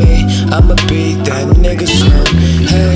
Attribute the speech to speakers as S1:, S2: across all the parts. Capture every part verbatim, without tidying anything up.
S1: me, I'ma be that nigga soon. Hey,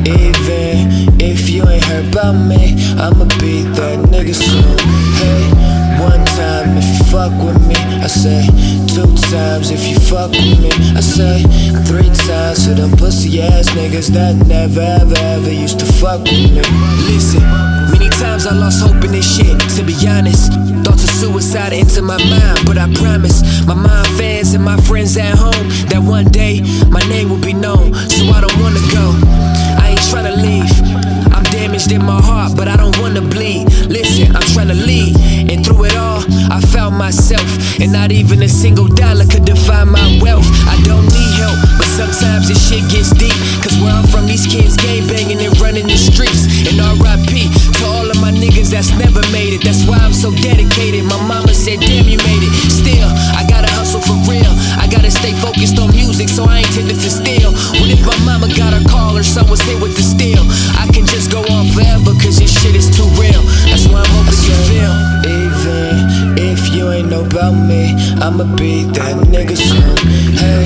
S1: even if you ain't heard about me, I'ma be that nigga soon. Hey, one time if you fuck with me, I say. Two times if you fuck with me, I say. Three times for them pussy ass niggas that never ever ever used to fuck with me. Listen, many times I lost hope in this shit, to be honest. Thoughts of suicide enter my mind, but I promise my mind fans and my friends at home that one day my name will be known. So I don't wanna go, I ain't tryna leave. I'm damaged in my heart, but I don't wanna bleed. Listen, I'm tryna lead, and through it all I found myself, and not even a single dollar could define my wealth. I don't need help, but sometimes this shit gets deep, cause where I'm from, these kids gang banging and running the streets. And R I P to all of my niggas that's never made it. That's why I'm so dedicated. My mama said, damn, you made it. Still, I gotta hustle for real. I gotta stay focused on music, so I ain't tended to steal. What if my mama got a call or someone's hit with the steel? I can just go on forever, cause this shit is too real. That's why I'm hoping you feel. Even if you ain't know about me, I'ma be that nigga soon. Hey,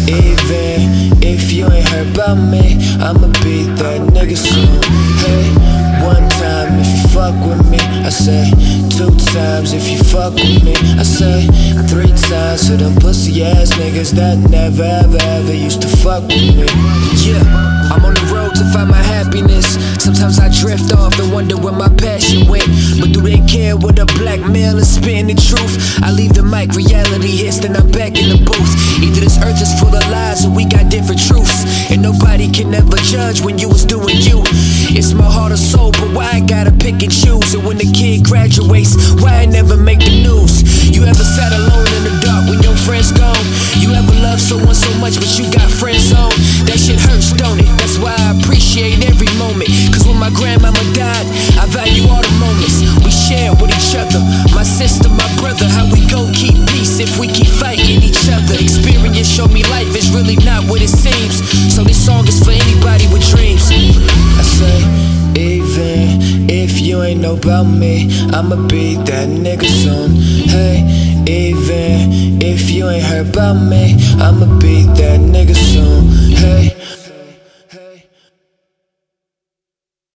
S1: even if you ain't heard about me, I'ma be that nigga soon. Hey, one time if you fuck with me, I say. Two times if you fuck with me, I say. Three times for them pussy ass niggas that never ever ever used to fuck with me. Yeah, I'm on the road to find my happiness. Sometimes I drift off and wonder where my passion went. But do they care what a black male is spitting the truth? I leave the mic, reality hits, then I'm back in the booth. Either this earth is full of lies or we got different truths, and nobody can ever judge when you was doing you. It's my heart or soul, but why I gotta pick and choose? And when the kid graduates, why I never make the news? You ever sat alone in the dark when your friends gone? You ever loved someone so much but you got friends on? That shit hurts, don't it? That's why I appreciate every moment, cause when my grandmama died, I value all the moments we share with each other. My sister, my brother, how we gon' keep peace if we keep fighting each other? Experience showed me life is really not what it seems, so this song is for anybody with dreams. I say, even if you ain't know about me, I'ma be that nigga soon. Hey, even if you ain't heard about me, I'ma be that nigga soon. Hey,